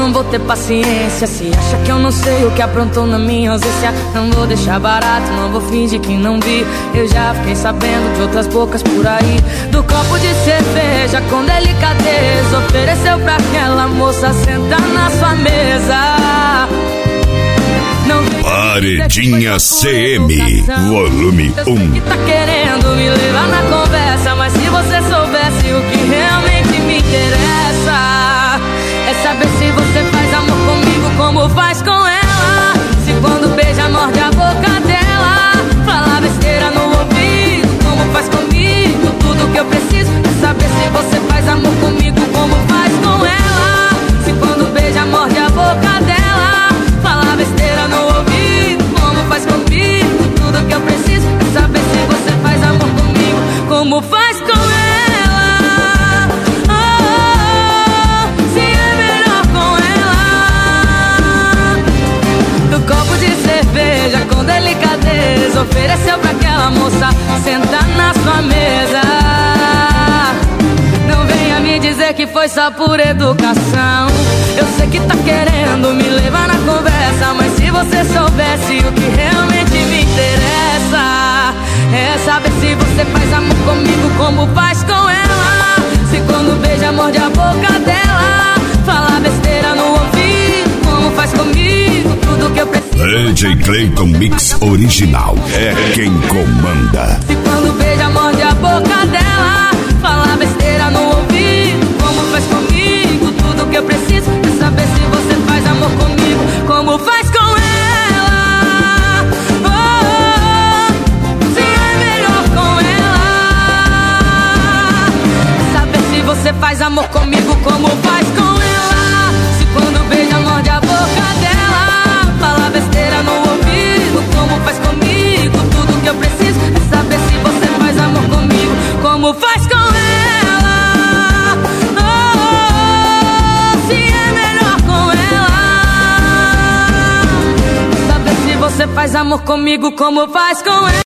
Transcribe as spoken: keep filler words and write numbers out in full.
não vou ter paciência. Se acha que eu não sei o que aprontou na minha ausência, não vou deixar barato, não vou fingir que não vi. Eu já fiquei sabendo de outras bocas por aí, do copo de cerveja com delicadeza ofereceu pra aquela moça sentar na sua mesa. Paredinha C M, volume um. Eu sei que tá querendo me levar na conversa, mas se você soubesse o que realmente me interessa, é saber se você faz amor comigo como faz com ela. Se quando beija morde a boca dela, fala besteira no ouvido como faz comigo. Tudo que eu preciso é saber se você faz amor comigo como faz com ela. Se quando beija morde a boca dela, fala besteira no ouvido como faz comigo. Tudo que eu preciso é saber se você faz amor comigo como faz com ela. Oh, oh, oh, se é melhor com ela. Do copo de cerveja com delicadeza ofereceu pra aquela moça sentar na sua mesa. Não venha me dizer que foi só por educação. Eu sei que tá querendo me levar na conversa, mas se você soubesse o que realmente me interessa, é saber se você faz amor comigo como faz com ela. Se quando beija morde a boca dela, fala besteira no ouvido como faz comigo. Tudo que eu preciso D J Clayton Mix Original é quem comanda. Se quando beija morde a boca dela, fala besteira no ouvido como faz comigo. Tudo que eu preciso é saber se você faz amor comigo como faz com ela. Oh, oh, oh, se é melhor com ela. Saber se você faz amor comigo como faz com ela. Se quando beija morde a boca dela, fala besteira no ouvido como faz comigo. Tudo que eu preciso é saber se você faz amor comigo como faz com ela. Você faz amor comigo como faz com ela.